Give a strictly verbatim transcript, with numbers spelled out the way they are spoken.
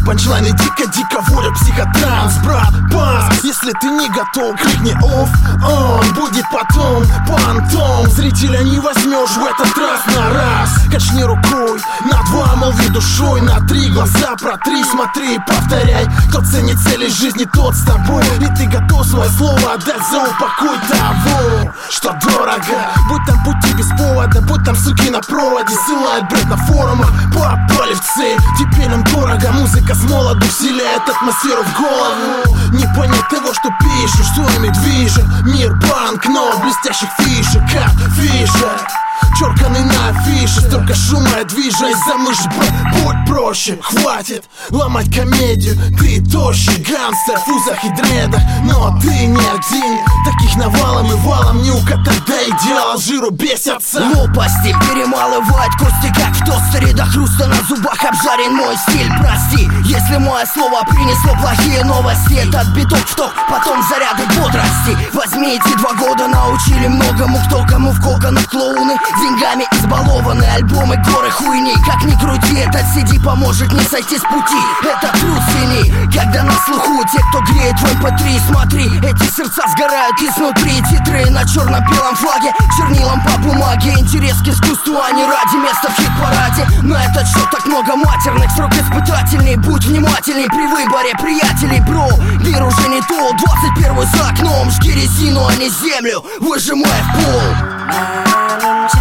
Панчлайны дико-дико вводят психотранс. Брат, бас, если ты не готов, крикни офф, он будет потом понтом. Зрителя не возьмешь в этот раз на раз. Качни рукой, на два молви душой, на три глаза протри, смотри и повторяй. Кто ценит цели жизни, тот с тобой. И ты готов свое слово отдать за упокой того, что дорого. Будь там пути без повода, будь там суки на проводе. Ссылает бред на форумах, попали в цель. Теперь нам дорого, музыка с молоду вселяет атмосферу в голову. Не понять того, что пишешь, что ими движет. Мир банкнот, блестящих фишек, как фишер. Черканы на афише, столько шума я движу из-за мышь, б, будь проще, хватит ломать комедию. Ты тощий гангстер в узах и дредах, но ты не один. Таких навалом и валом не укатать до идеала, жиру бесятся. Лопасти перемалывают кости, как в тостере. До хруста на зубах обжарен мой стиль. Прости, если мое слово принесло плохие новости. Этот биток в ток, потом заряды бодрости. Возьми эти два года, научили многому. Кто кому в коконах клоуны, деньгами избалованы, альбомы, горы хуйни. Как ни крути, этот си ди поможет не сойти с пути. Это труд цени, когда на слуху те, кто греет в эм пэ три. Смотри, эти сердца сгорают изнутри. Титры на черно-белом флаге, чернилом по бумаге. Интерес к искусству, а не ради места в хит-параде. На этот счет так много матерных, срок испытательный. Будь внимательней при выборе приятелей, бро. Мир уже не то, двадцать первый за окном. Жги резину, а не землю, выжимай в пол.